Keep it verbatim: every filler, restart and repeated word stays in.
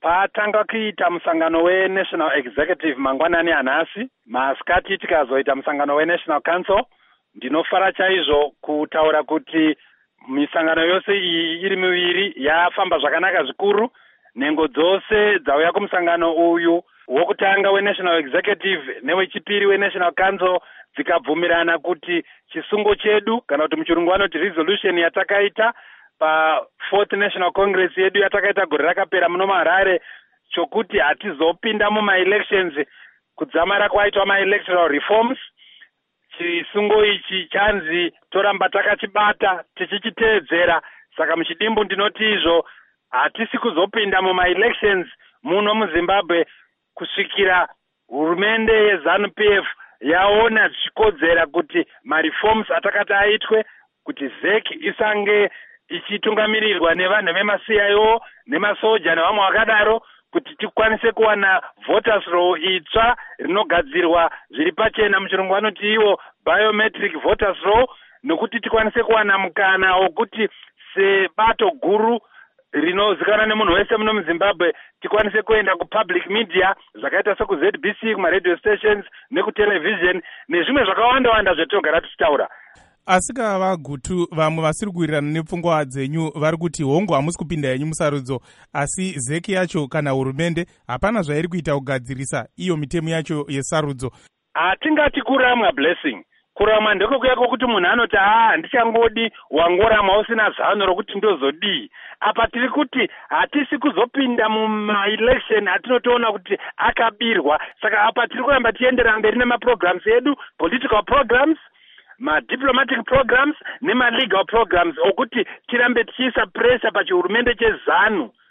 patanga kuita musangano weNational Executive mangwanani anhasi, masikati tikazoita musangano weNational Council, ndinofara chaizvo kutaura kuti misangano yose iyi iri miviri yafamba zvakanaka zvikuru. Nhengo dzose dzauya kumusangano uyu wokutanga weNational Executive newechipiri weNational Council dzikabvumirana kuti chisungo chedu kana kuti muchirungu vanoti resolution yatakaita pa fourth National Congress yedu yatakaita gore rakapera muno muHarare chokuti hatizopinda muma-elections kudzamara kwaitwa ma-electoral reforms. Chisungo ichi chanzi toramba takachibata tichichiteedzera. Saka muchidimbu ndinoti izvo hatisi kuzopinda muma-elections muno muZimbabwe kusvikira hurumende yeZANU P F yaona zvichikodzera kuti ma-reforms atakati aitwe kuti Z E C isange ichitungamirirwa nevanhu vema-C I O nemasoja nevamwe vakadaro, kuti tikwanise kuwana voters roll itsva rinogadzirwa zviri pachena, muchirungu vanoti iwo biometric voters roll, nokuti tikwanise kuwana mukana wokuti sebato guru rinozikanwa nemunhu wese muno muZimbabwe tikwanise kuenda kupublic media zvakaita seku Z B C, kuma-radio stations nekutelevision nezvimwe zvakawanda wanda zvatinogara tichitaura. Asi kava gutu vamwe vasiri kuwirirana nepfungwa dzenyu vari kuti hongu hamusi kupinda yenyu musarudzo, asi Z E C yacho kana hurumende hapana zvairi kuita kugadzirisa iyo mitemo yacho yesarudzo. Hatingati kurama blessing. Kurama ndiko kuya kwokuti munhu anoti haa handichangodi wangorama usina zano rokuti ndozodii. Apa tiri kuti hatisi kuzopinda muma-election atinotoona kuti akabirwa. Saka apa tiri kuramba tiendera mberi nema-programs edu, political programs, ma-diplomatic programs nema-legal programs okuti tirambe tichiisa pressure pachihurumende cheZANU